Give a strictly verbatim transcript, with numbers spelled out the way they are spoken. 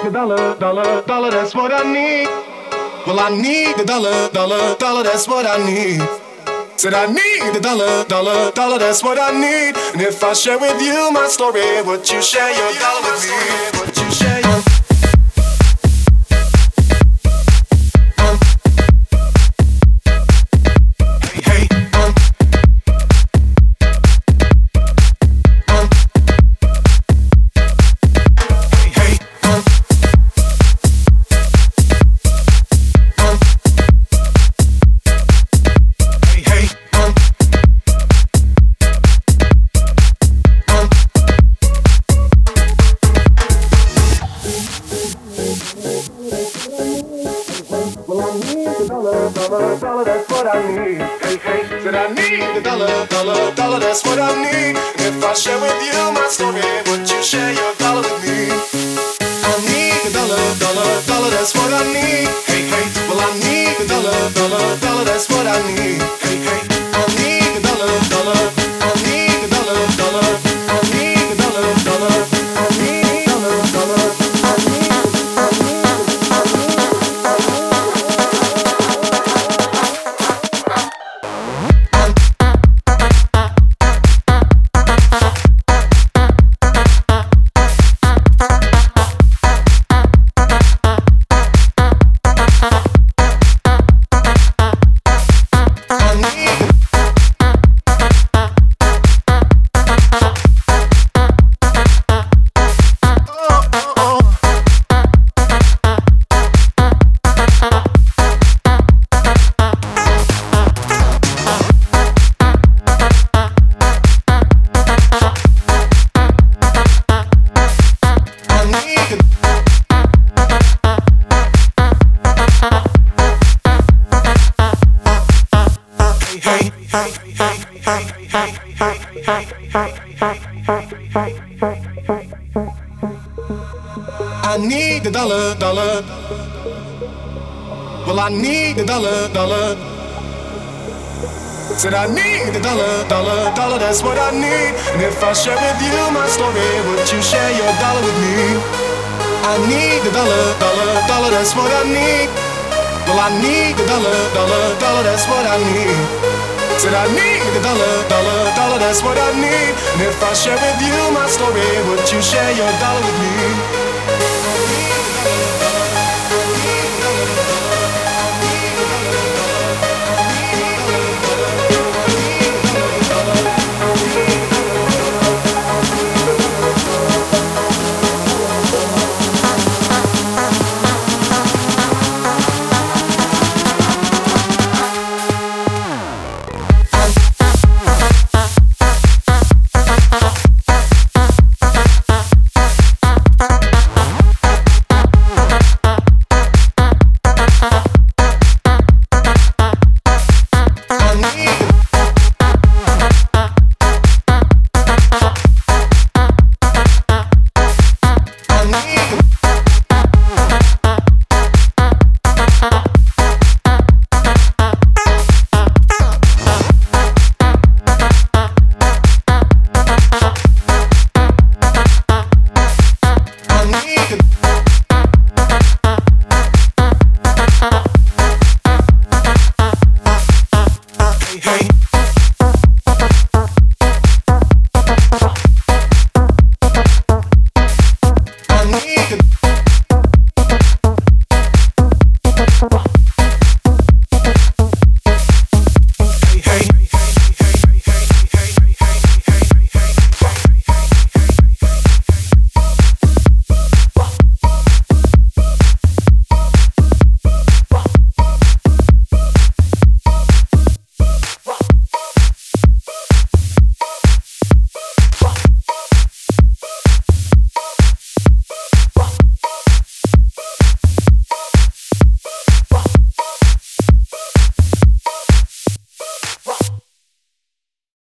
a dollar, dollar, dollar, that's what I need. Well, I need a dollar, dollar, dollar, that's what I need. Said I need a dollar, dollar, dollar, that's what I need. And if I share with you my story, would you share your dollar with me? Would you share your dollar, dollar, that's what I need. Hey, hey, said I need a dollar, dollar, dollar, that's what I need. And if I share with you my story, would you share your dollar with me? I need a dollar, dollar, dollar, that's what I need. Hey, hey, well I need a dollar, dollar, dollar, that's what I need. Hey, hey, I need a dollar, dollar, I need a dollar, dollar, I need a dollar, dollar, I need a dollar, dollar, I need, I need, I need, I need. I need the dollar, dollar. Well, I need the dollar, dollar. Said I need the dollar, dollar, dollar, that's what I need. And if I share with you my story, would you share your dollar with me? I need the dollar, dollar, dollar, that's what I need. Well, I need the dollar, dollar, dollar, that's what I need. Said I need the dollar, dollar, dollar, that's what I need. And if I share with you my story, would you share your dollar with me?